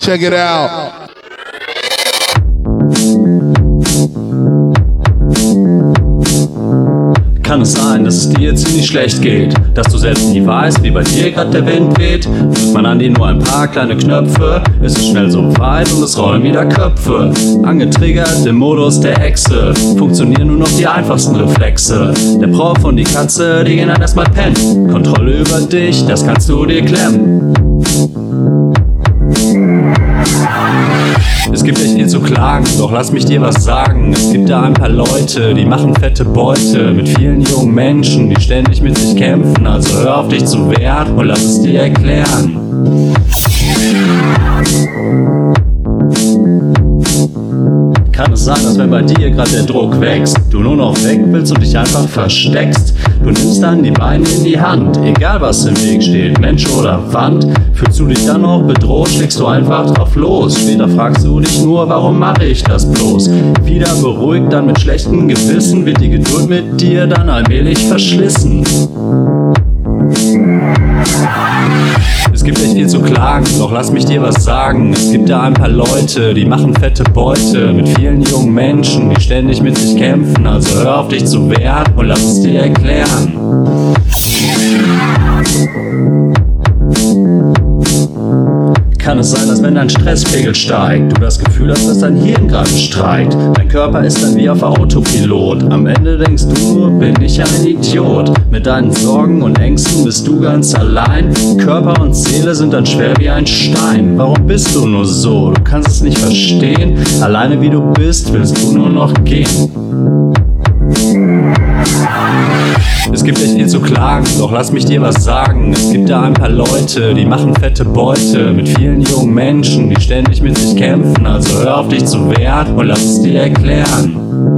Check it out. Kann es sein, dass es dir ziemlich schlecht geht, dass du selbst nie weißt, wie bei dir grad der Wind weht? Drückt man an dir nur ein paar kleine Knöpfe, ist es schnell so weit und es rollen wieder Köpfe. Angetriggert im Modus der Echse, funktionieren nur noch die einfachsten Reflexe. Der Prof und die Katze, die gehen dann erstmal pennen. Kontrolle über dich, das kannst du dir klemmen. Es gibt echt viel zu klagen, doch lass mich dir was sagen. Es gibt da ein paar Leute, die machen fette Beute mit vielen jungen Menschen, die ständig mit sich kämpfen. Also hör auf dich zu wehren und lass es dir erklären. Kann es sein, dass wenn bei dir gerade der Druck wächst, du nur noch weg willst und dich einfach versteckst? Du nimmst dann die Beine in die Hand, egal was im Weg steht, Mensch oder Wand. Fühlst du dich dann noch bedroht, schlägst du einfach drauf los. Später fragst du dich nur, warum mache ich das bloß? Wieder beruhigt, dann mit schlechtem Gewissen wird die Geduld mit dir dann allmählich verschlissen. Es gibt echt viel zu klagen, doch lass mich dir was sagen. Es gibt da ein paar Leute, die machen fette Beute mit vielen jungen Menschen, die ständig mit sich kämpfen. Also hör auf dich zu wehren und lass es dir erklären. Kann es sein, dass wenn dein Stresspegel steigt, du das Gefühl hast, dass dein Hirn gerade streikt? Dein Körper ist dann wie auf Autopilot. Am Ende denkst du nur, bin ich ein Idiot. Mit deinen Sorgen und Ängsten bist du ganz allein. Körper und Seele sind dann schwer wie ein Stein. Warum bist du nur so? Du kannst es nicht verstehen. Alleine wie du bist, willst du nur noch gehen. Es gibt echt viel zu klagen, doch lass mich dir was sagen. Es gibt da ein paar Leute, die machen fette Beute mit vielen jungen Menschen, die ständig mit sich kämpfen. Also hör auf dich zu wehren und lass es dir erklären.